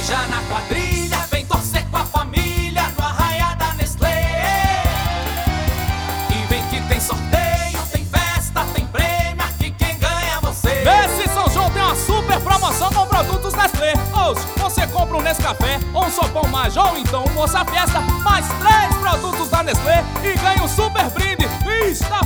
esteja na quadrilha, vem torcer com a família no Arraiá da Nestlé. E vem que tem sorteio, tem festa, tem prêmio, aqui quem ganha é você. Nesse São João tem uma super promoção com produtos Nestlé. Hoje você compra um Nescafé ou um Sopão Major ou então um Moça Fiesta, mais 3 produtos da Nestlé e ganha um super brinde. Está